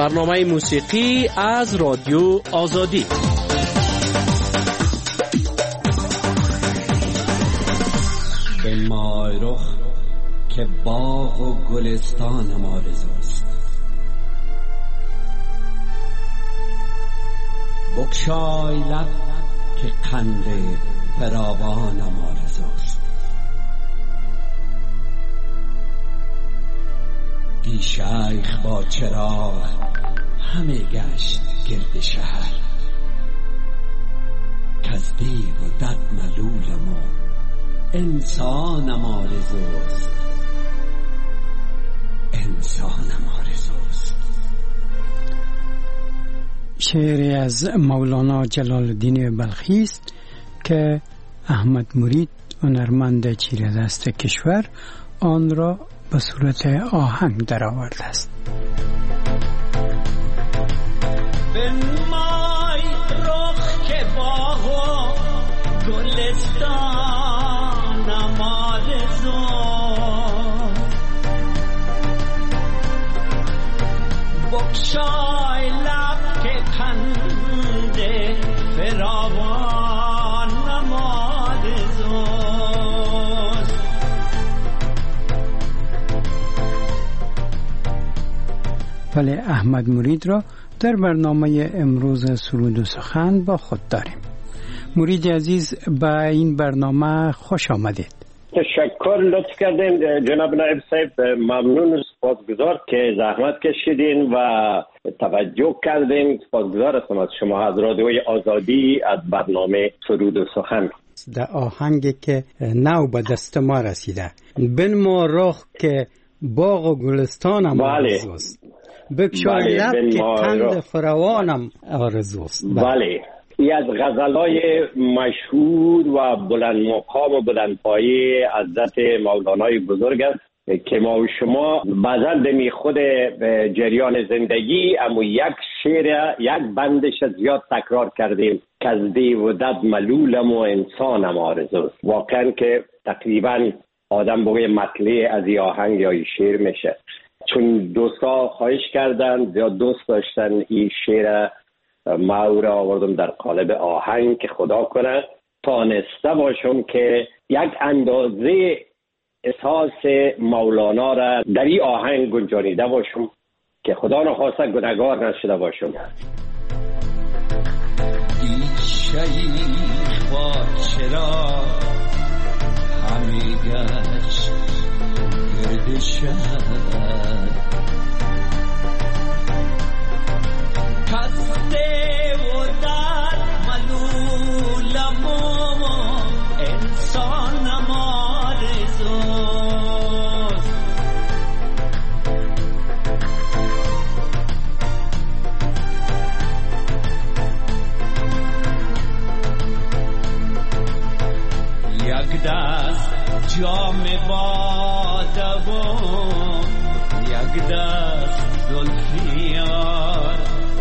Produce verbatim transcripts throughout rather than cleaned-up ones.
برنامه موسیقی از رادیو آزادی. به مایرخ که باغ و گلستان ما رضاست، بگشای لب که قند فراوان ما رضاست. دی شیخ با چراغ همه گشت گرد شهر، کز دیو و دد ملول ما انسان ما رضاست، انسان ما رضاست. شعری از مولانا جلال الدین بلخی است که احمد مرید هنرمند چیره‌دست کشور آن را به صورت آهنگ درآورده است. بنمای رخ که باغ و گلستان ما رضاست، بگشای لب که قند فراوان ما رضاست. ولی احمد مرید را در برنامه امروز سرود و سخن با خود داریم. مرید عزیز، به این برنامه خوش آمدید. تشکر، لطف کردین جناب نایب صاحب. ممنون و سپاسگزار که زحمت کشیدین و توجه کردین. سپاسگزار هستم از شما از رادیوی آزادی از برنامه سرود و سخن. در آهنگی که نو به دست ما رسیده، بنما رخ که باغ و گلستانم آرزوست، بگشای لب که قند فراوانم آرزوست. بله، ای از غزلای مشهور و بلند مقام و بلند پایه حضرت مولانای بزرگ است که ما و شما بعضا دمی خود جریان زندگی اما یک شعر یک بندش زیاد تکرار کردیم که از دیو و دد ملولم و انسانم آرزوست. واقعا که تقریبا آدم بگه مطلع از این آهنگ یا این شعر میشه، چون دوستا خواهش کردن یا دوست داشتن این شعر ما او را آوردم در قالب آهنگ که خدا کنه تانسته باشم که یک اندازه احساس مولانا را در این آهنگ گنجانیده باشم که خدا نخواسته گناهکار نشده باشم. دی شیخ با چراغ همه گشت گرد شهر، کز دیو و دد ملول ما انسان ما رضاست. یک دست جام باده و یک دست زلفیار،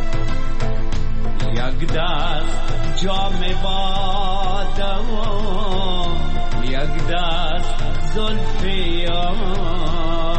یک دست جام باده و یک دست زلفیار.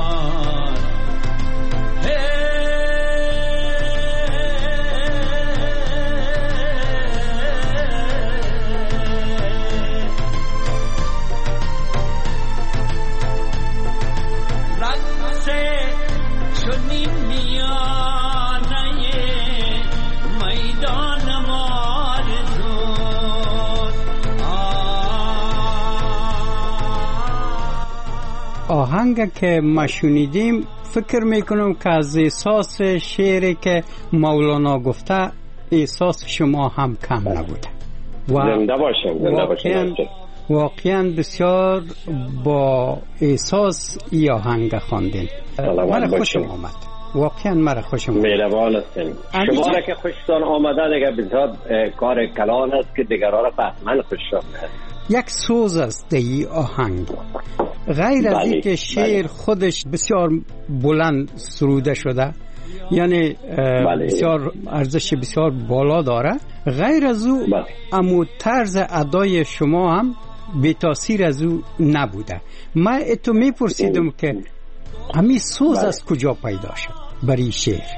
آهنگ که ما شنیدیم فکر میکنم که از احساس شعری که مولانا گفته احساس شما هم کم نبوده. زنده باشم، زنده باشم. واقعا بسیار با احساس ای آهنگ خواندین. مرا خوشم آمد، واقعا مرا خوشم آمد. مهربان هستین. شما را که خوشتان آمده دیگه بسیار کار کلان است که دیگران را بحثمن خوش آمده. یک سوز است ای آهنگ، غیر از این که شعر خودش بسیار بلند سروده شده، یعنی بسیار ارزش بسیار بالا داره، غیر از او امو طرز ادای شما هم بی تاثیر از او نبوده. من اتو میپرسیدم که همین سوز از کجا پیدا شد برای شعر؟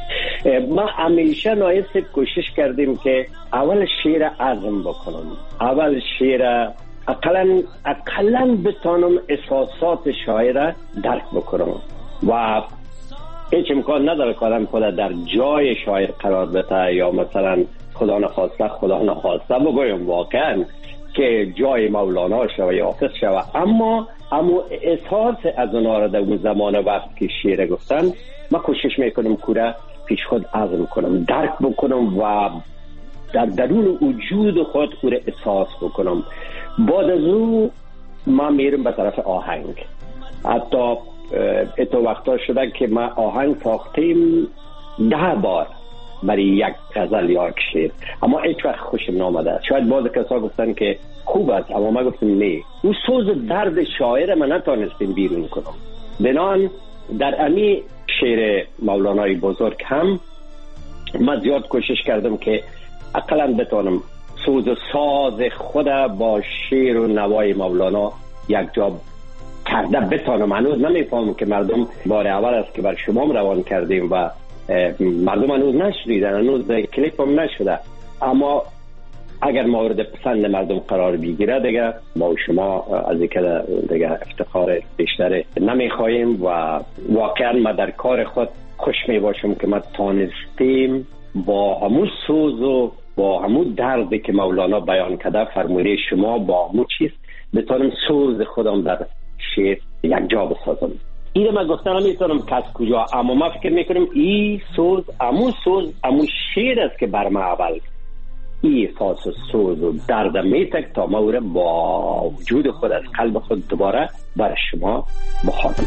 ما همیشه نایست کوشش کردیم که اول شعر عزم بکنم، اول شعر اقلا اقلا بتانم احساسات شاعر درک بکنم و هیچ امکان نداره که آدم خود در جای شاعر قرار بده یا مثلا خدا نخواسته خدا نخواسته بگویم واقعا که جای مولانا شوه یا حافظ شوه، اما اما احساس از اونا را در اون زمان وقت که شعر گفتن ما کوشش میکنم کوره پیش خود عزم کنم، درک بکنم و در درون وجود خود کوره احساس بکنم. بعد از اون ما میرم به طرف آهنگ. حتی اتو وقتا شده که ما آهنگ ساختیم ده بار برای یک غزل یا یک شعر، اما هیچ وقت خوشم نامده. شاید بعضی کسا گفتن که خوب است، اما ما گفتم نه، اون سوز درد شاعر من نتانستیم بیرون کنم. بنان در امی شعر مولانای بزرگ هم من زیاد کوشش کردم که اقلا بتانم سوز ساز خود با شعر و نوای مولانا یک جا کرده بتانم. هنوز نمیفهمم که مردم بار اول است که بر شما روان کردیم و مردم هنوز نشدیدن، هنوز کلیپ هم نشده، اما اگر مورد پسند مردم قرار بگیره دیگه ما و شما از اینکه دیگه افتخار بیشتر نمیخواهیم و واقعا ما در کار خود خوش می باشم که ما تانستیم با همون سوز و با همون دردی که مولانا بیان کرده فرموده شما با همون چیز بتانم سوز خودم در شعر یک جا بسازم. اینه من گفتم نمیتونم کس کجا، اما ما فکر میکنم این سوز امون سوز امون شعر است که بر ما اول این احساس و سوز و درد میتک تا ما او با وجود خود از قلب خود دوباره بر شما بخوانم.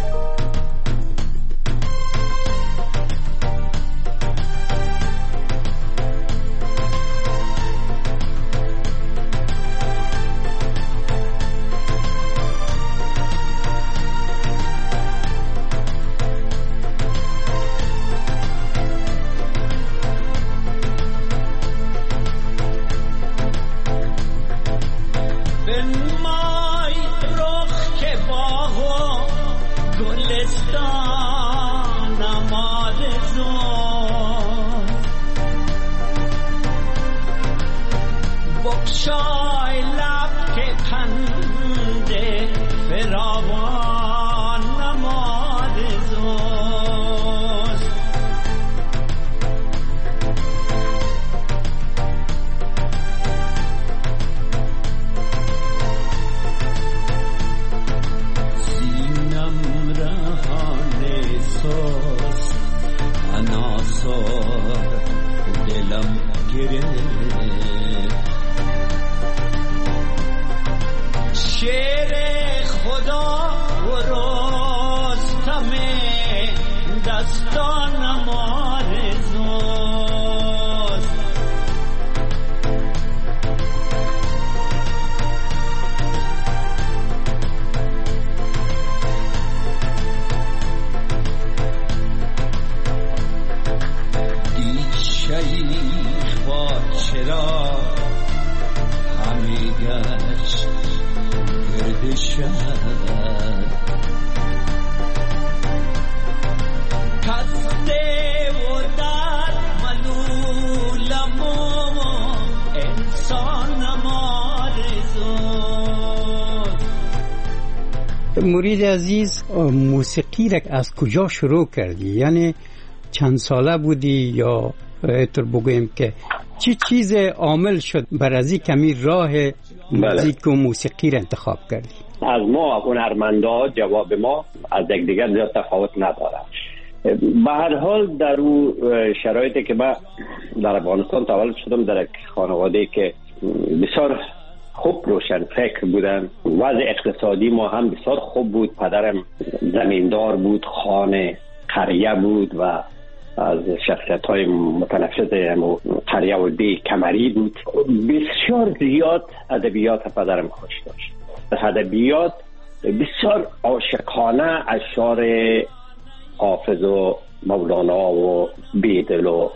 مرید عزیز، موسیقی را از کجا شروع کردی؟ یعنی چند ساله بودی یا اینطور بگویم که چی چیز عامل شد بر از این کمی راه موزیک و موسیقی را انتخاب کردی؟ از ما هنرمندا جواب ما از یک دیگر زیاد تفاوت نداره. به هر حال در اون شرایطی که من در افغانستان تولد شدم، در یک خانواده که بسیار خوب روشن فکر بودن، وضع اقتصادی ما هم بسیار خوب بود. پدرم زمیندار بود، خانه قریه بود و از شخصیت های متنفذ قریه و دی کمری بود. بسیار زیاد ادبیات پدرم خوش داشت. ادبیات بسیار عاشقانه اشعار حافظ و مولانا و بیدل و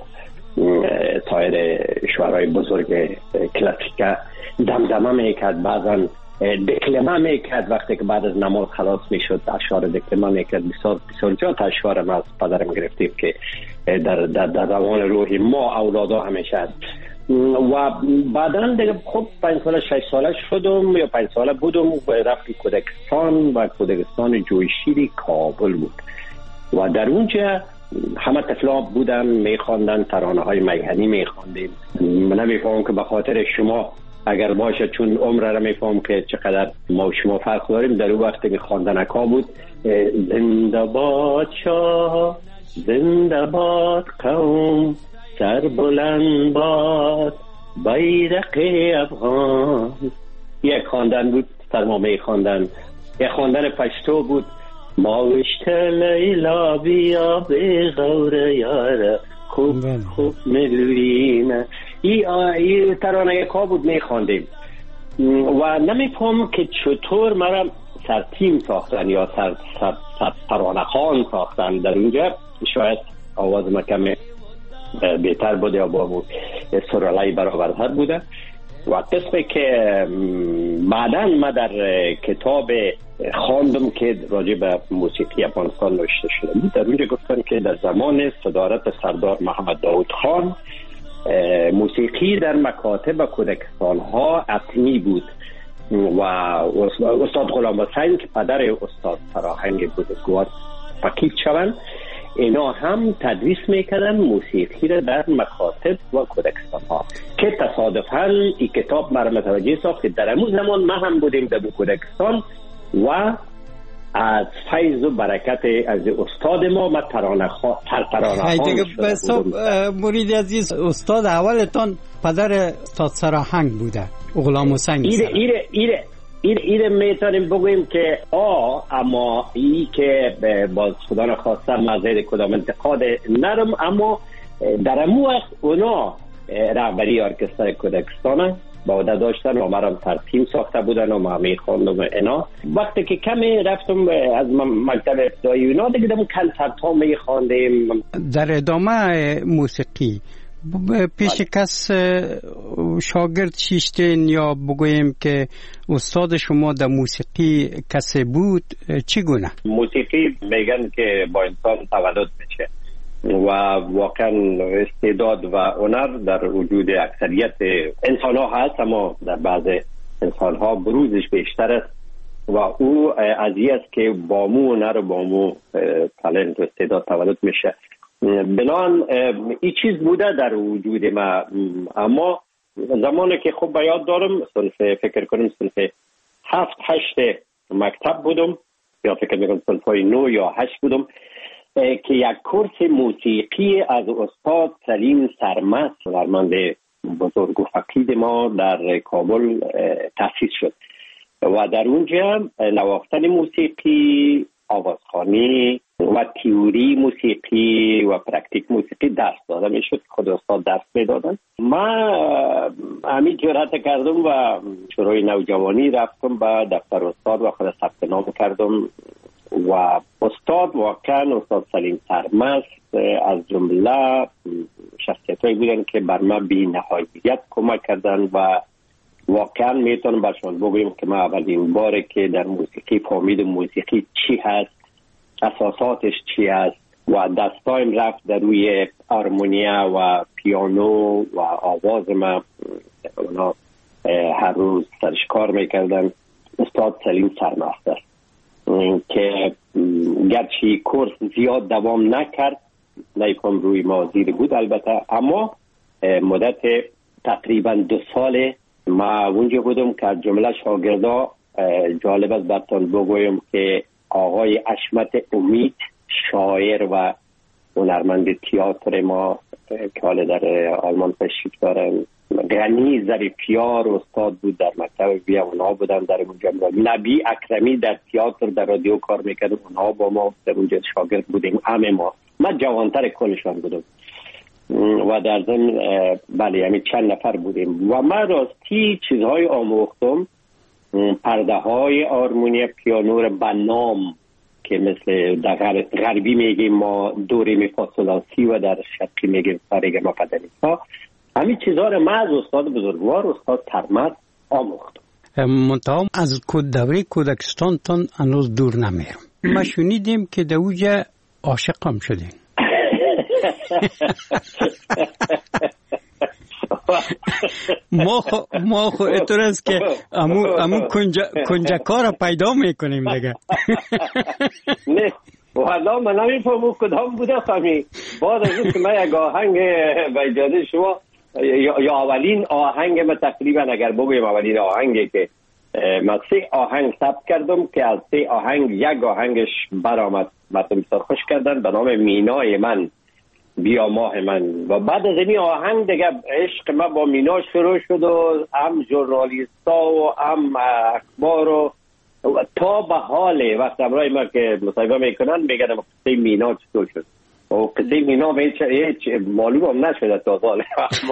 سایر شعرهای بزرگ کلاسیک دمدمه میکرد. بعضا دکلمه میکرد. وقتی که بعد از نماز خلاص میشد اشعار دکلمه میکرد. بسیار بسیار جات اشعار ما از پدرم گرفتیم که در در در روان روحی ما اولادا همیشه است. و بعدا دیگه خب پنج ساله شش ساله شدم یا پنج ساله بودم و رفتم کودکستان و کودکستان جویشیری کابل بود و در اونجا همه طفلا بودن میخواندن، ترانه های میهنی میخواندیم. من نمیفهمم که به خاطر شما اگر باشه، چون عمر را میفهم که چقدر ما و شما فرق داریم. در اون وقت که خواندنکا بود زنده باد شاه، زنده باد قوم، سر بلند باد بیرق افغان. یک خواندن بود سر ما میخواندن. یک خواندن پشتو بود ماوشت لیلا بیا به غور یاره خوب خوب ملویم. ای ترانه کا بود میخواندیم و نمیفهم که چطور مرا سر تیم ساختن یا سر, سر, سر ترانه خان ساختن. در اونجا شاید آواز ما کمی بهتر بوده یا با سرالای برابرتر بوده. و قسمی که بعدا ما در کتاب خواندم که راجع به موسیقی افغانستان نوشته شده بود، در اونجا گفتن که در زمان صدارت سردار محمد داود خان موسیقی در مکاتب کودکستان ها حتمی بود و استاد غلام حسین که پدر استاد فراهنگ بود گواد فقید شوند، اینا هم تدریس میکردن موسیقی را در مکاتب و کودکستان ها که تصادفاً این کتاب مرا متوجه ساخت که در امون زمان ما هم بودیم در کودکستان و از فیض و برکت از استاد ما ما ترانه خوا... ترانه خواهد شده. مرید عزیز، استاد اولتان پدر استاد سراهنگ بوده، غلام حسین. ایره ایره ایره ایره ایره میتونیم بگویم که آ اما ای که باز خدا نخواسته مزید کدام انتقاد نرم، اما در امو وقت اونا رهبری ارکستر کودکستانه با عهده داشتن و مرا ترتیم ساخته بودن و ما میخواندم اینا. وقتی که کمی رفتم از مکتب ابتدایی اینا دیگه دم کنسرت ها میخواندیم. در ادامه موسیقی پیش کس شاگرد شیشتین یا بگویم که استاد شما در موسیقی کسی بود چگونه؟ موسیقی میگن که با انسان تولد میشه و واقعا استعداد و هنر در وجود اکثریت انسان ها هست، اما در بعض انسان ها بروزش بیشتر است و او از این است که با مو هنر و با مو تالنت و استعداد تولد میشه. بنان این چیز بوده در وجود ما. اما زمانی که خوب به یاد دارم صنف فکر کنم صنف هفت هشت مکتب بودم یا فکر میکنم صنف های نو یا هشت بودم که یک کورس موسیقی از استاد سلیم سرمست هنرمند بزرگ و فقید ما در کابل تأسیس شد و در اونجا نواختن موسیقی، آوازخوانی و تئوری موسیقی و پرکتیک موسیقی درس داده میشد. خود استاد درس میدادن. من همین جرأت کردم و شروع نوجوانی رفتم به دفتر استاد و خود ثبت نام کردم و استاد واقعا استاد سلیم سرمست از جمله شخصیتایی بودن که بر من بی نهایت کمک کردن و واقعا میتونم برشان بگویم که من اولین باره که در موسیقی فهمیدم موسیقی چی هست، اساساتش چی هست و دستایم رفت در روی هارمونیا و پیانو و آواز من اونا هر روز سرش کار میکردن. استاد سلیم سرمست است که گرچه کورس زیاد دوام نکرد، نیفهم روی ما زیر بود البته، اما مدت تقریبا دو سال ما اونجا بودم که جمله شاگردا جالب است براتون بگویم که آقای اشمت امید شاعر و هنرمند تئاتر ما که حالا در آلمان تشریف دارن، غنی ظریفیار استاد بود در مکتب بیا، اونها بودن در اونجا. نبی اکرمی در تئاتر در رادیو کار میکرد، اونها با ما در اونجا شاگرد بودیم. همه ما من جوانتر کلشان بودم و در ضمن بله یعنی چند نفر بودیم و من راستی چیزهای آموختم، پرده های آرمونی پیانو رو به نام که مثل در غربی میگیم ما دوری می فاصلاسی و در شرقی میگیم سارگ ما پدنیسا. همین چیزها رو من از استاد بزرگوار استاد سرمست آموختم. منتها از کود دوره کودکستان تان هنوز دور نمیرم. ما شنیدیم که در اوجه عاشقم شدین. ما خو ما خو اطور است که امو امو کنجا کنجکار پیدا میکنیم دیگه. نه والا من نمیفهمم کدام بوده خمی. بعد از اینکه من یک آهنگ به اجازه شما یا اولین آهنگ من تقریبا اگر بگویم اولین آهنگی که من سه آهنگ ثبت کردم که از سه آهنگ یک آهنگش برآمد مردم بسیار خوش کردن به نام مینای من بیا ماه من. و بعد از این آهنگ دیگه عشق من با مینا شروع شد و هم ژورنالیستا و هم اخبار و تا به حال وقت امرای ما که مصاحبه میکنن میگن قصه مینا چطور شد و قصه مینا هیچ معلوم هم نشده تا حال.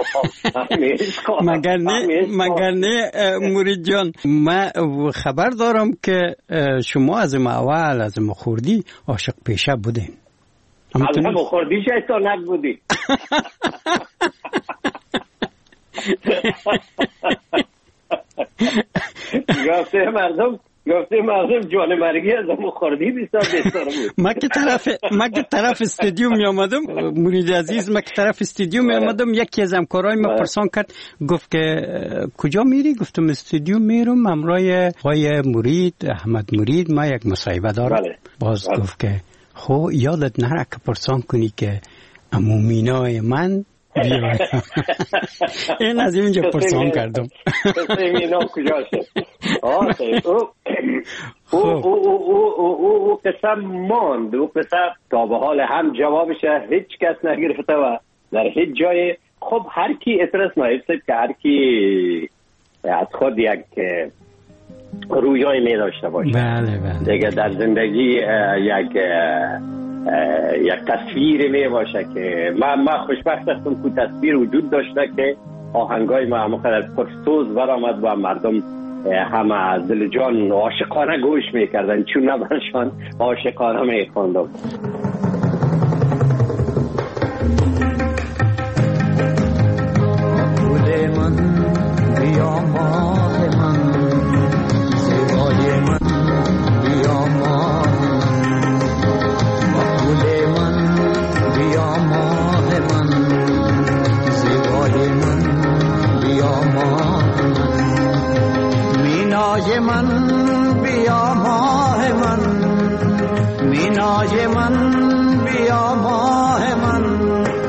مگر نه مگر نه مرید جان، من خبر دارم که شما از ما اول از ما خوردی عاشق پیشه بودین. از ما خوردی شایستا نبودی. گفته مردم گفته مردم جان مرگی از ما خوردی بسیار بهتر بود. ما که طرف ما که طرف استادیوم می آمدم مرید عزیز، ما که طرف استادیوم می آمدم یکی از همکارای ما پرسان کرد گفت که کجا میری؟ گفتم استادیوم میرم همراه آقای مرید احمد مرید، ما یک مصاحبه دارم. باز گفت که خو یادت نره که پرسان کنی که امو مینای من بیای. این از اینجا پرسان کردم قصه مینا کجا شد؟ او قصه ماند، او قصه تا به حال هم جوابش هیچ کس نگرفته و در هیچ جای. خب هر کی اعتراض نایب که هر کی از خود یک رویای می داشته باشه. بله بله. دیگه در زندگی یک یک تصویر می باشه که من من خوشبخت هستم که تصویر وجود داشته که آهنگای ما همقدر پرسوز برآمد و مردم همه از دل جان عاشقانه گوش میکردن، چون نبرشان عاشقانه میخوندم. گل من بیا ماه من، زیبای من بیا ماه من، گل من بیا ماه من، زیبای من بیا ماه من، مینای من بیا ماه من، مینای من بیا ماه من.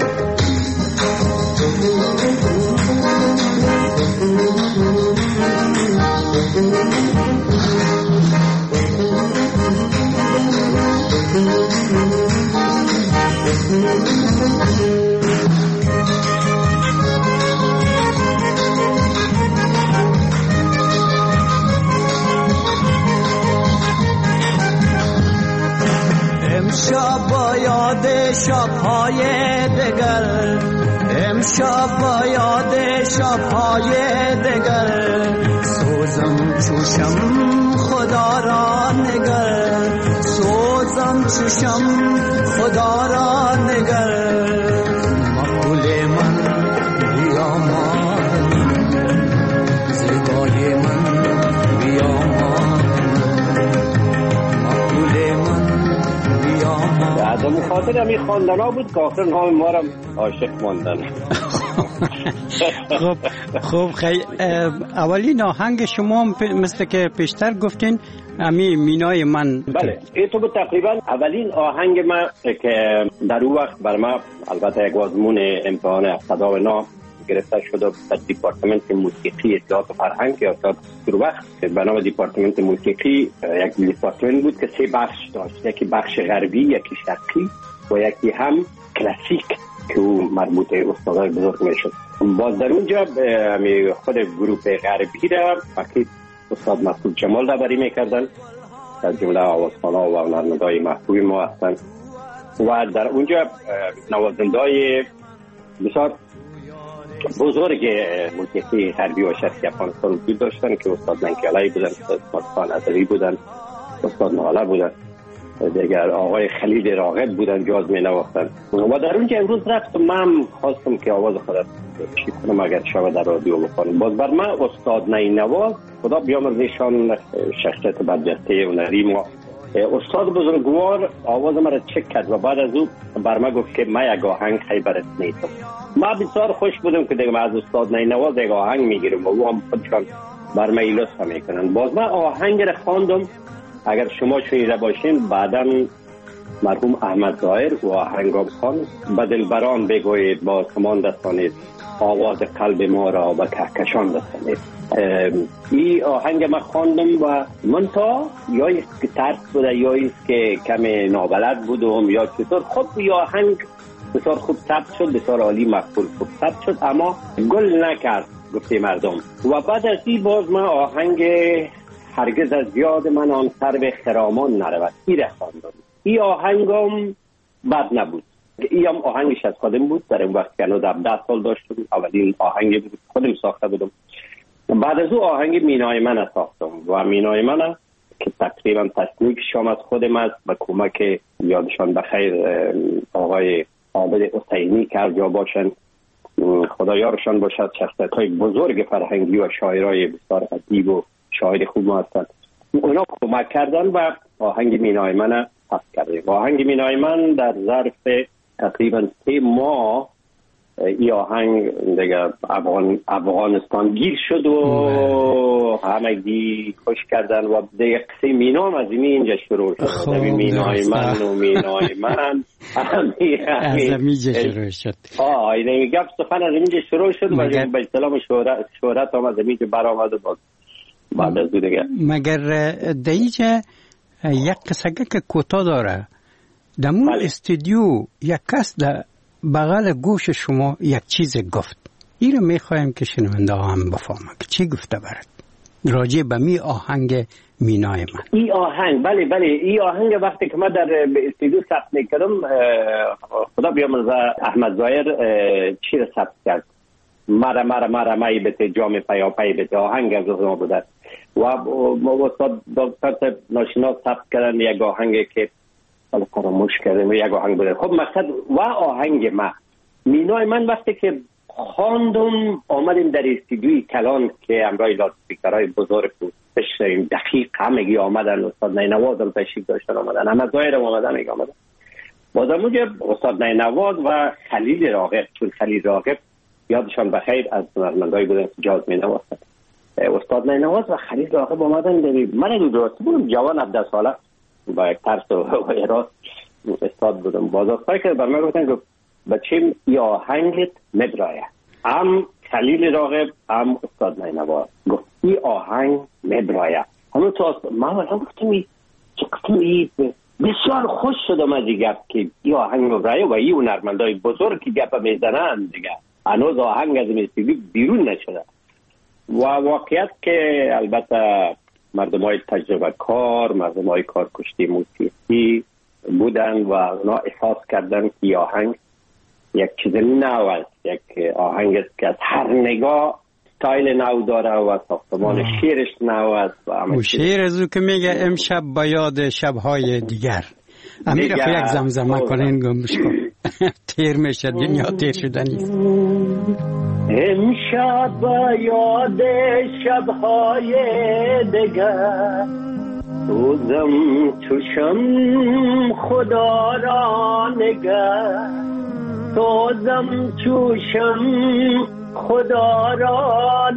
امشب با یاد شب‌های دگر، امشب با یاد شب‌های دگر، سوزم چوشم خدا را نگر، سوزم چوشم خدا را نگر، مقبول من بیا ماه من، زیبای من بیا ماه من، مقبول من بیا ماه. از اون خاطر همی خواندنا بود که آخر نام ما را عاشق ماندن. خب خب خیلی اولین آهنگ شما مثل که پیشتر گفتین امی مینای من. بله این تو بود تقریبا اولین آهنگ من که در اون وقت بر ما البته یک آزمون امتحان ابتدا و نا گرفته شده در دیپارتمنت موسیقی اطلاعات و فرهنگ یا تا در وقت به نام دیپارتمنت موسیقی. یک دیپارتمنت بود که سه بخش داشت، یکی بخش غربی، یکی شرقی و یکی هم کلاسیک که او مربوط استادای بزرگ میشد. باز در اونجا خود گروه غربی را فقط استاد مسعود جمال رهبری میکردن، در جمله آوازخوانا و هنرمندای محبوب ما هستند و در اونجا نوازنده‌های بسیار بزرگ موسیقی غربی و شرقی افغانستان وجود داشتن که استاد منکی علایی بودن، استاد اسمت خان عزوی بودن، استاد ناله بودن دیگر آقای خلیل راغب بودن جاز می نواختن و در اونجا امروز رفتم من خواستم که آواز خودم چی کنم اگر شب در رادیو بخونم. باز بر من استاد نینواز خدا بیامرزشان شخصیت برجسته هنری ما استاد بزرگوار آواز مرا چک کرد و بعد از او بر من گفت که من یک آهنگ خیبرت نیستم. من بسیار خوش بودم که دیگه من از استاد نینواز یک آهنگ میگیرم و او هم خودشان بر من لطف میکنن. باز من آهنگ را خواندم اگر شما شنیده باشین بعدا مرحوم احمد ظاهر و آهنگام خان به دلبران بگویید با کمان دستانید آواز قلب ما را به کهکشان دستانید. این آهنگ من خواندم و من تا یا ایست که ترس بوده یا ایست که کم نابلد بودم یا چطور خب این آهنگ بسیار خوب ثبت شد، بسیار عالی مقبول خوب ثبت شد اما گل نکرد گفته مردم. و بعد از این باز من آهنگ هرگز از یاد من آن سرو خرامان نرود این رخواندم. این آهنگم بد نبود. این هم آهنگش از خودم بود در اون وقت که هنوز هفده سال داشتم. اولین آهنگ بود خودم ساخته بودم. بعد از او آهنگ مینای من ساختم و مینای من که تقریبا تصنیفش هم از خودم است به کمک یادشان بخیر آقای عابد حسینی که از جا باشن خدا یارشان باشد، شخصیت های بزرگ فرهنگی و شاعرای بسیار ادیب و شاعر خوب ما هستند. اونا کمک کردن و آهنگ مینای من پس کردیم. آهنگ مینای من در ظرف تقریبا سه ماه این آهنگ دیگه افغان افغانستان گیر شد و همگی خوش کردن و دیگه قصه مینام از این اینجا شروع شد. مینای من و مینای من از اینجا شروع شد. آه اینه گفت سخن از اینجا شروع شد و به اصطلاح شهرت شهرت هم از اینجا برآمد و بعد از دیگه. مگر دیجا یک قصه که کوتاه داره دمون استودیو یک کس در بغل گوش شما یک چیز گفت. این رو میخوایم که شنونده هم بفهمه که چی گفته برد راجع به می آهنگ مینای من. این آهنگ بله بله این آهنگ وقتی که ما در استودیو ثبت میکردم خدا بیامرزه احمد ظاهر چی رو ثبت کرد مرا مرا مرا مای بته جام پیا پای بته آهنگ از ما بوده و استاد دکتر ناشناس ثبت کردن یک آهنگ که حالا فراموش کردم یک آهنگ بوده. خب مقصد و آهنگ ما مینای من وقتی که خواندم آمدیم در استودیوی کلان که امرای لاسپیکرهای بزرگ بود بشنویم دقیق همگی آمدن استاد نینواز هم تشریف داشتن آمدن احمد ظاهر هم آمدن میگه آمدن بازم موجب استاد نینواز و خلیل راغب چون خلیل راغب یادشان بخیر از هنرمندای بودن جاز می نواختن. استاد نینواز و خلیل راغب آمدن ببین من دو درست بودم جوان هفده ساله با یک ترس و اراس استاد بودم بازاستای که بر من گفتن گفت بچیم یا آهنگت مبرایه هم خلیل راغب هم استاد نینواز گفت این آهنگ مبرایه همون تو من ولی گفتم ای چه گفتم ای بسیار خوش شدم از این گفت که این آهنگ مبرایه و این هنرمندای بزرگ که گپ میزنن دیگه هنوز آهنگ از موسیقی بیرون نشده و واقعیت که البته مردم های تجربه کار مردم های کار کشتی موسیقی بودن و اونا احساس کردن که این آهنگ یک چیز نو است یک آهنگ است که از هر نگاه ستایل نو داره و ساختمان شعرش نو است و شعر از او که میگه امشب با یاد شبهای دیگر امیر خو یک زمزمه کنین گمش کن تیر میشه دنیا تیر شدنی امشب با یاد شبهای دیگر روزم چوشم خدا را نگر توزم چوشم خدا را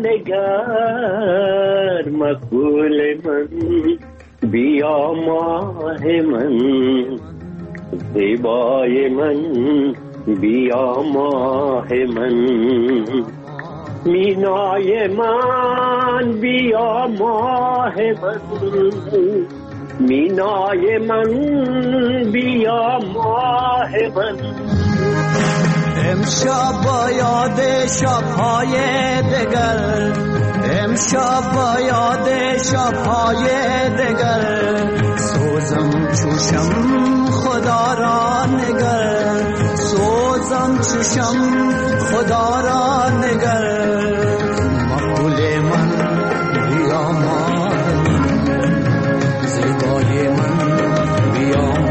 نگر مقبول من بیا ماه من زیبای من بیا ماه من مینای من بیا ماه من مینای من بیا ماه من امشب با یاد شب‌های دگر امشب با یاد شب‌های دگر سوزم چوشم خدا را نگر سوزم چوشم خدا را نگر مقبول من بیا ماه زیبای من بیا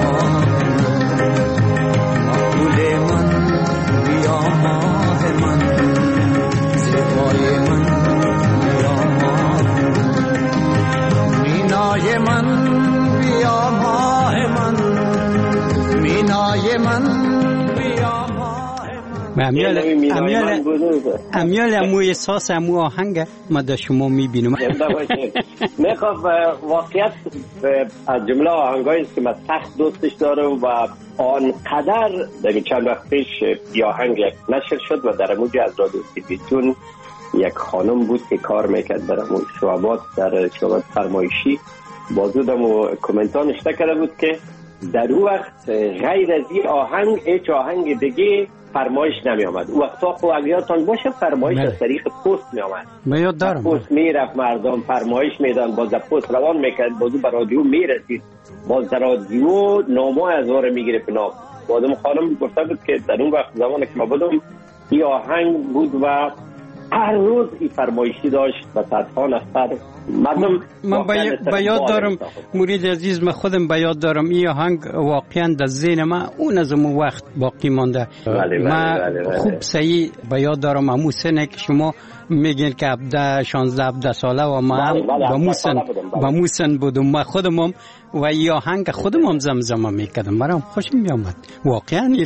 امیال امیال امیال امو احساس امو آهنگ ما در شما میبینم. میخوام واقعیت از جمله آهنگایی که من سخت دوستش دارم و آنقدر در چند وقت پیش یه آهنگ نشر شد و در موج از رادیو تلویزیون یک خانم بود که کار میکرد در امون شعبات در شعبات فرمایشی بازودم و کامنتان نشته کرده بود که در اون وقت غیر از این آهنگ هیچ آهنگ دیگه فرمایش نمی آمد. او وقتا خب اگرتان باشه فرمایش از طریق پست می آمد. من یاد دارم پست می رفت، مردم فرمایش میدن، باز پست روان میکرد، بازو بر رادیو می رسید، باز در رادیو نامه از واره می گرفت. بازم خانم گفته بود که در اون وقت زمانی که ما بودم این آهنگ بود و هر روز این فرمایشی داشت و صدها نفر مردم. من با یاد دارم مرید عزیز، من خودم با یاد دارم این آهنگ واقعا در ذهن من اون از اون وقت باقی مانده. من خوب صحیح با یاد دارم امو سنه که شما میگین که هفده شانزده هفده ساله و ما هم با موسن با موسن بودم. من خودم هم و این آهنگ خودم هم زمزمه میکردم، مرا خوش میامد واقعا. این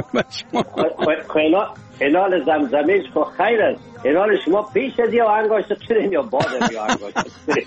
انال زمزمیش خو خیر است. انال شما پیش از یه آهنگ عاشق شدین یا بعد از یه آهنگ عاشق شدین؟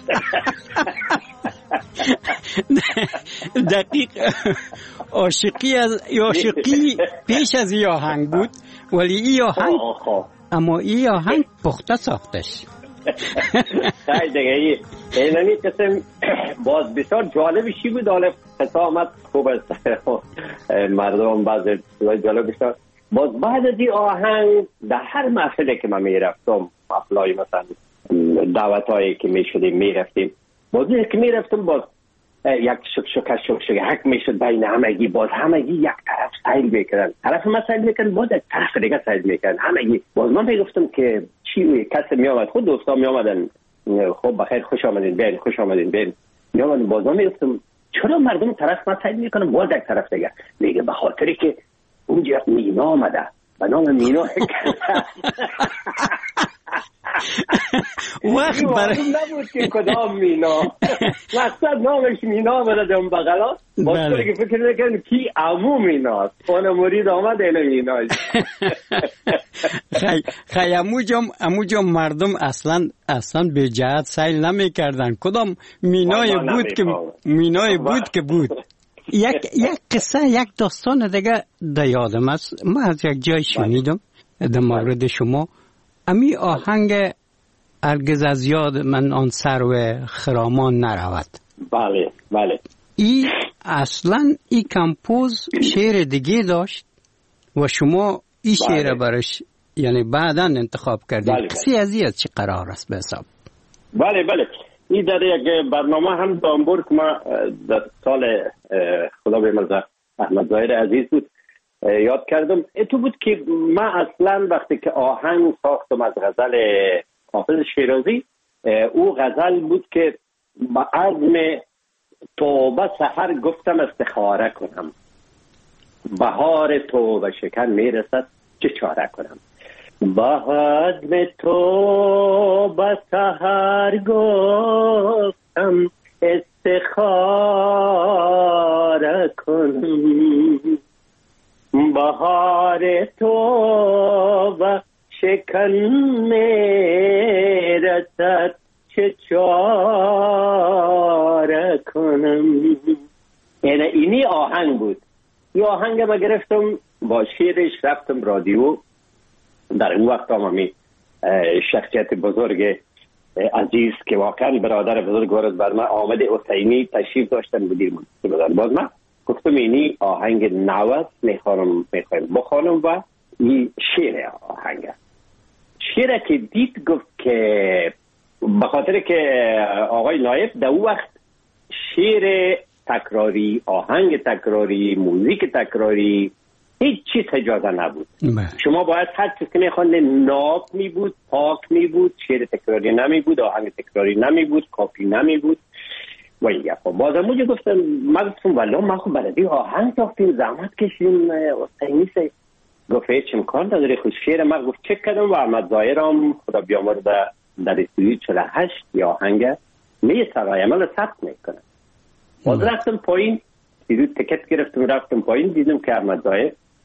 دقیق عاشقی از عاشقی پیش از یه آهنگ بود، ولی این آهنگ اما این آهنگ پخته ساختش. خیلی دیگه اینمی قسم باز بسیار جالبشی بود. حالا قسامت خوب است، مردم باز جالب بسیار. باز بعد از این آهنگ در هر محفله که من میرفتم، محفلای مثلا دعوت هایی که میشدیم میرفتیم، باز که میرفتم باز یک شک شک شک شک حک میشد بین همگی. باز همگی یک طرف سایل میکردن، طرف ما سایل میکردن، باز یک طرف دیگه سایل میکردن همگی. باز من میگفتم که چی کسی میامد، خود دوستا میامدن، خب بخیر خوش آمدین بین، خوش آمدین بین میامدن. باز من میگفتم چرا مردم طرف ما سایل میکنن، باز یک طرف دیگه. میگه به خاطری که اونجا مینا آمده به نام مینا وقت برای نبود که کدام مینا مقصد نامش مینا آمده دم بغلا. باز که فکر نکنم کی عمو میناست، اون مرید آمد اینو میناست. خی خی اموجم اموجم مردم اصلا اصلا به جهت سیل نمی کردن. کدام مینای بود که مینای بود که بود. یک یک قصه یک داستان دیگه در یادم است. من از یک جای شنیدم در مورد شما امی آهنگ هرگز از یاد من آن سرو خرامان نرود. بله بله. ای اصلا ای کمپوز شعر دیگه داشت و شما ای شعر برش یعنی بعداً انتخاب کردید. بله قصه از این چه قرار است به حساب؟ بله بله. این در یک برنامه هم دامبور که ما در سال خدا بیامرزه احمد ظاهر عزیز بود یاد کردم. تو بود که من اصلا وقتی که آهنگ ساختم از غزل حافظ شیرازی، او غزل بود که با عزم توبه سحر گفتم استخاره کنم، بهار توبه شکن میرسد چه چاره کنم. با عزم توبه سحر گفتم استخاره کنم، بهار توبه شکن میرسد چه چاره کنم. یعنی اینی آهنگ بود. این آهنگ ما گرفتم با شیرش رفتم رادیو. در این وقت هم شخصیت بزرگ عزیز که واقعا برادر بزرگ وارد بر من آمد حسینی تشریف داشتن بودیر بودن. باز من گفتم اینی آهنگ نوست میخوانم میخوایم بخوانم و این شعر آهنگ شعر که دید گفت که به خاطر که آقای نایب در اون وقت شعر تکراری، آهنگ تکراری، موزیک تکراری هیچ چیز اجازه نبود. مه. شما باید هر چیز که میخوانده ناب می بود، پاک می بود، شعر تکراری نمی بود، آهنگ تکراری نمی بود، کاپی نمی بود و این گفت. بازم موجه گفتم من گفتم ولی ما خب بلدی آهنگ ساختیم زحمت کشیم حسینی سه گفت هیچ امکان نداره. خود شعر من گفت چک کردم و احمد ظاهرم خدا بیامرده در استودیو چهل و هشت یا آهنگ می سرای عمل ثبت میکنه. باز رفتم پایین دیدم تکت گرفتم رفتم پایین دیدم که احمد ظاهر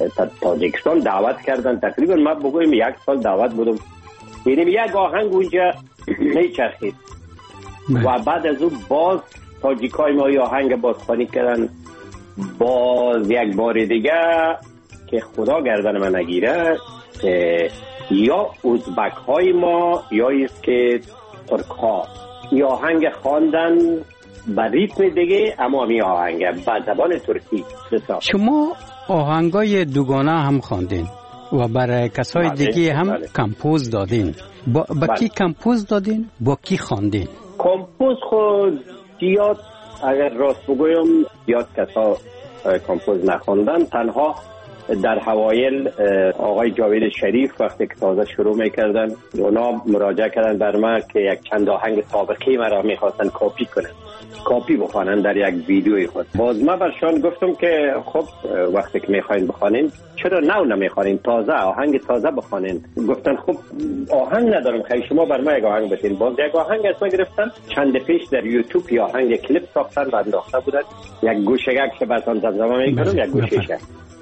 تاجیکستان دعوت کردن. تقریبا من بگویم یک سال دعوت بودم. یعنی یک آهنگ اونجا میچرخید و بعد از اون باز تاجیکای ما آهنگ بازخوانی کردن. باز یک بار دیگه که خدا گردن من نگیره یا ازبک های ما یا است که ترک ها یا آهنگ خواندن با ریتم دیگه، اما می آهنگ با زبان ترکی. شما آهنگای دوگانه هم خواندین و برای کسای دیگه هم بله. کمپوز دادین. با, با بله. کی کمپوز دادین؟ با کی خواندین؟ کمپوز خود زیاد اگر راست بگویم زیاد کسا کمپوز نخواندن. تنها در حوایل آقای جاوید شریف وقتی که تازه شروع میکردن اونا مراجعه کردن بر ما که یک چند آهنگ سابقه مرا میخواستن کاپی کنن، کاپی بخوانن در یک ویدیوی خود. باز ما برشان گفتم که خب وقتی که میخواین بخوانین چرا نو نمیخوانین، تازه آهنگ تازه بخوانین. گفتن خب آهنگ ندارم، خیلی شما بر ما یک آهنگ بتین. باز یک آهنگ از ما گرفتن، چند پیش در یوتیوب یا آهنگ کلیپ ساختن و انداخته بودن. یک گوشه‌گک که براتون زمزمه میکنم، یک گوشه‌گک.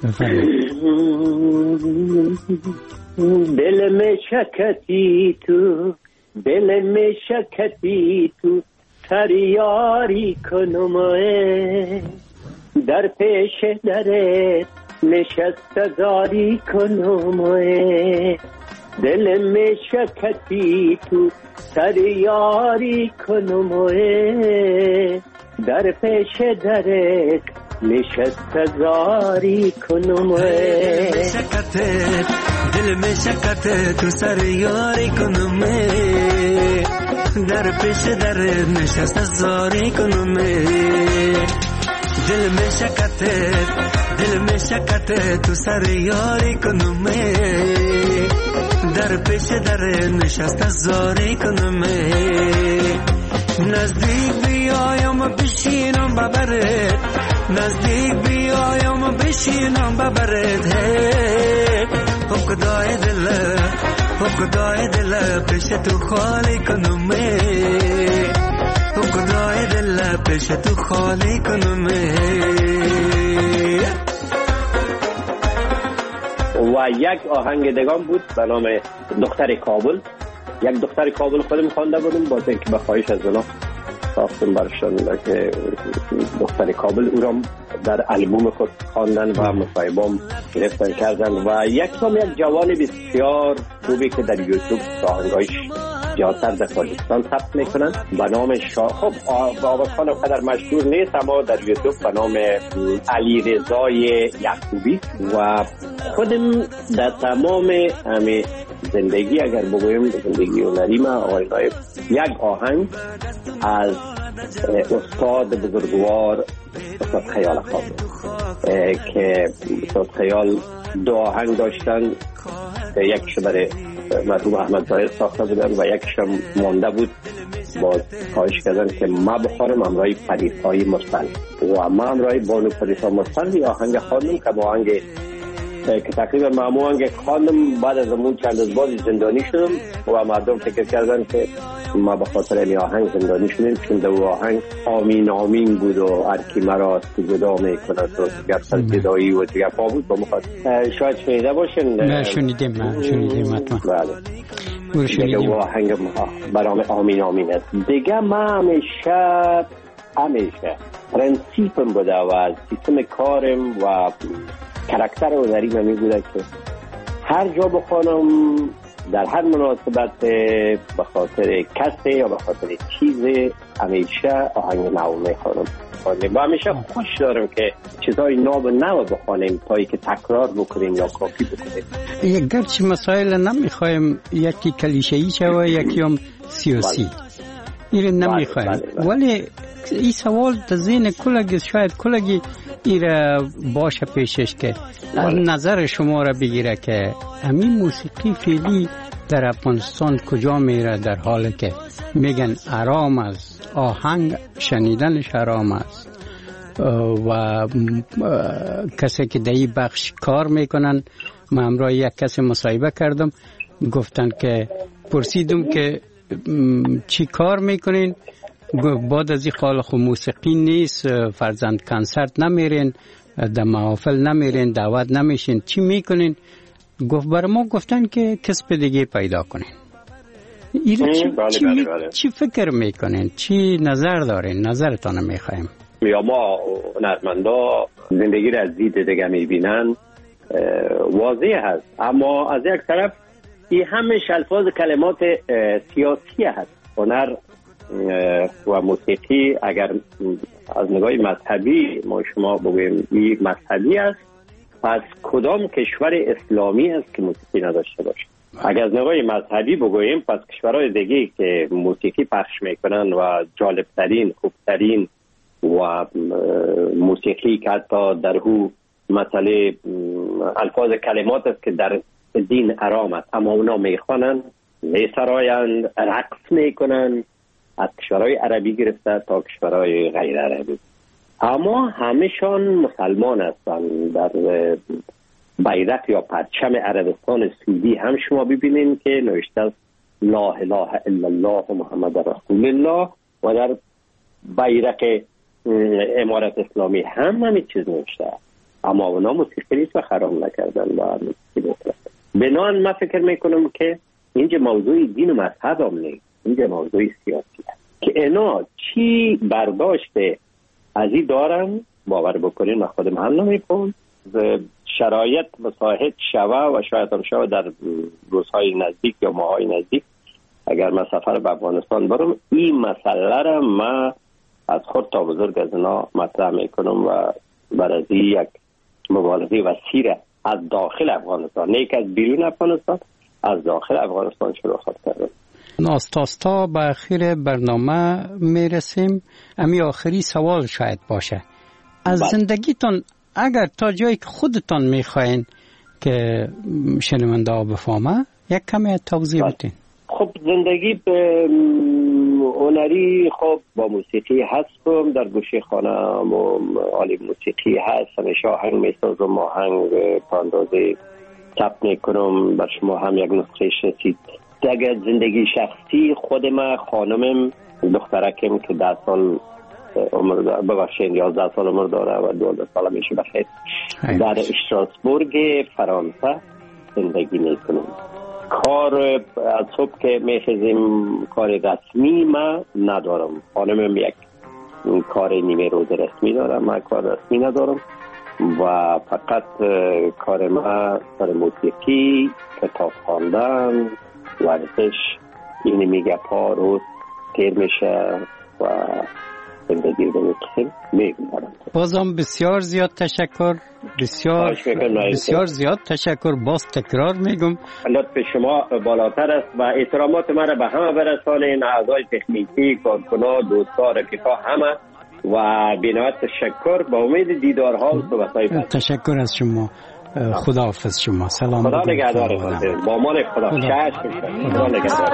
دل میں شکتی تو، دل میں شکتی تو، سر یاری کنم در پیش درت نشست داری کنم. دل میں شکتی تو، سر یاری کنم در پیش درت نشست زاری کنم. دل میں شکت تو سر یاری کنم در پیش در نشست زاری کنم. دل میں شکت دل میں شکت تو سر یاری کنم در پیش در نشست زاری کنم. نزدیک بیایم بشینم ببرد، نزدیک بیایم بشینم ببرد. خدای دل خدای دل پیش تو خالی کنم، خدای دل پیش تو خالی کنم. و یک آهنگ دگان بود به نام دختر کابل. یک دختر کابل خودم خوانده بودم، باز اینکه به خواهش از اونا ساختم برشان که دختر کابل او را در البوم خود خواندن و مصاحبه‌ام گرفتن کردن. و یک هم یک جوان بسیار خوبی که در یوتیوب آهنگایش زیادتر در پاکستان ثبت میکنن به نام شاه. خب آوازخوان قدر مشهور نیست اما در یوتیوب به نام علی رضای یعقوبی. و خودم در تمام همه زندگی اگر بگویم زندگی هنری ما آقای نایب یک آهنگ از استاد بزرگوار استاد خیال خواب که استاد خیال دو آهنگ داشتن، یکش برای مرحوم احمد ظاهر ساخته بودن و یکش هم مانده بود. باز خواهش کردن که ما بخورم همراهی پریسای مرسل و ما همراهی بانو پریسا مرسل آهنگ خواندم که آهنگ که تقریبا معمول آهنگ خواندم. بعد از اون چند از بازی زندانی شدم و مردم فکر کردن که ما به خاطر این آهنگ زندانی شدیم چون دو آهنگ آمین آمین بود و هر کی مرا جدا میکند و گپ سر جدایی و گپا بود. با مخاطب شاید شنیده باشین. نه شنیدیم، نه شنیدیم حتما. بله شنیدیم. آهنگ برام آمین آمین است دیگه. ما همیشه همیشه پرنسیپم بوده و سیستم کارم و کاراکتر هنری من میگوده که هر جا بخوانم در هر مناسبت به خاطر کسی یا به خاطر چیز همیشه آهنگ نو میخوانم و همیشه خوش دارم که چیزای نو و نو بخوانیم تایی که تکرار بکنیم یا کافی بکنیم. یک گرچه مسائل نمیخوایم یکی کلیشه‌ای شوه یکی هم سیاسی این نمیخوایم، ولی این سوال تا ذهن کلگی شاید کلگی ایره باشه پیشش که نظر شما را بگیره که همین موسیقی فعلی در افغانستان کجا میره، در حالی که میگن آرام است، آهنگ شنیدنش آرام است و کسی که در این بخش کار میکنن. من همراه یک کسی مصاحبه کردم، گفتن که پرسیدم که چی کار میکنین؟ بعد از این خالق موسیقی نیست، فرزند کنسرت نمیرین، در محافل نمیرین، دعوت نمیشین، چی میکنین؟ گفت بر ما گفتن که کسب دیگه پیدا کنین. ایره چی, بله چی, بله بله. چی فکر میکنین؟ چی نظر دارین؟ نظرتان میخوایم. یا ما هنرمندا زندگی را از دید دیگه میبینن، واضح هست، اما از یک طرف این همش الفاظ کلمات سیاسی هست. هنر و موسیقی اگر از نگاه مذهبی ما شما بگویم این مذهبی است، پس کدام کشور اسلامی است که موسیقی نداشته باشه؟ اگر از نگاه مذهبی بگوییم پس کشورهای دیگه که موسیقی پخش میکنن و جالبترین، خوبترین و موسیقی که حتی در هو مسئله الفاظ کلمات است که در دین حرام است، اما اونا میخوانن، میسرایند، رقص میکنن، از کشورهای عربی گرفته تا کشورهای غیر عربی، اما همشان مسلمان هستند. در بیرق یا پرچم عربستان سعودی هم شما ببینید که نوشته است لا اله الا الله محمد رسول الله، و در بیرق امارت اسلامی هم همین چیز نوشته است، اما اونا موسیقی نیست و حرام نکردن و موسیقی نکردن. بنابراین من فکر میکنم که اینجا موضوع دین و مذهب هم نیست، اینجا موضوع سیاسی است که اینا چی برداشت از این دارن. باور بکنین من خودم هم نمیکنم، شرایط مساعد شوه و شاید هم شوه در روزهای نزدیک یا ماهای نزدیک اگر من سفر به افغانستان برم، این مسئله را من از خود تا بزرگ از اینا مطرح میکنم و برای یک مبالغه وسیع از داخل افغانستان، نه که از بیرون افغانستان، از داخل افغانستان شروع خود کردم. ناستاستا به اخیر برنامه میرسیم. امی آخری سوال شاید باشه از بله. زندگیتون اگر تا جایی که خودتان میخواین که شنونده ها بفهمه یک کمی توضیح بله. بدین. خب زندگی به هنری خب با موسیقی هستم، در گوشه خانه و عالی موسیقی هست، همیشه آهنگ میسازم، آهنگ پاندازه تپ میکنم، بر شما هم یک نسخه رسید. دیگه زندگی شخصی خود من خانمم دخترکم که ده سال عمر داره، ببخشید یازده سال عمر داره و دوازده سال میشه بخیر، در اشتراسبورگ فرانسه زندگی میکنم. کار از صبح که میخیزیم کار رسمی من ندارم، خانمم یک کار نیمه روز رسمی دارم، من کار رسمی ندارم و فقط کار من کار موسیقی، کتاب خواندن، ورزش، اینی میگه پا روز تیر میشه و زندگی رو میکنیم میگم. بازم بسیار زیاد تشکر، بسیار بسیار زیاد تشکر، باز تکرار میگم لطف شما بالاتر است و احترامات من به همه برسانین، اعضای تکنیکی، کارکنان، دوستان، رفیقا همه، و بینایت تشکر، با امید دیدارها و صحبت‌های بعد. تشکر از شما، خداحافظ شما، سلام. خدا نگهدارتان، با امان خدا. شش میشه. خدا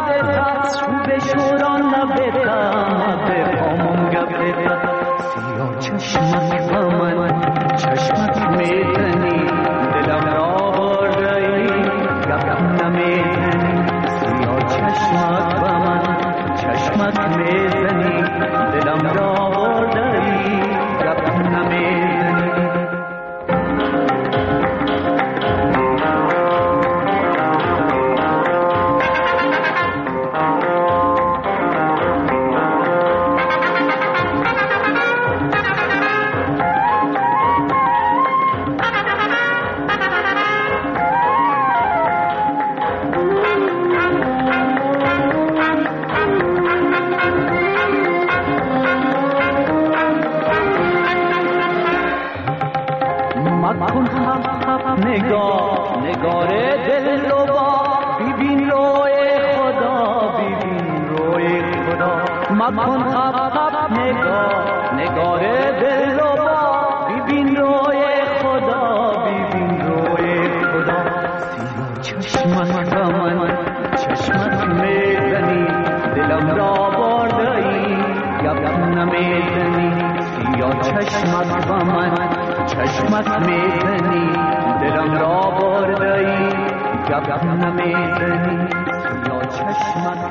چشمت میزنی دلم را بردی گپ نمیزنی یا چشمت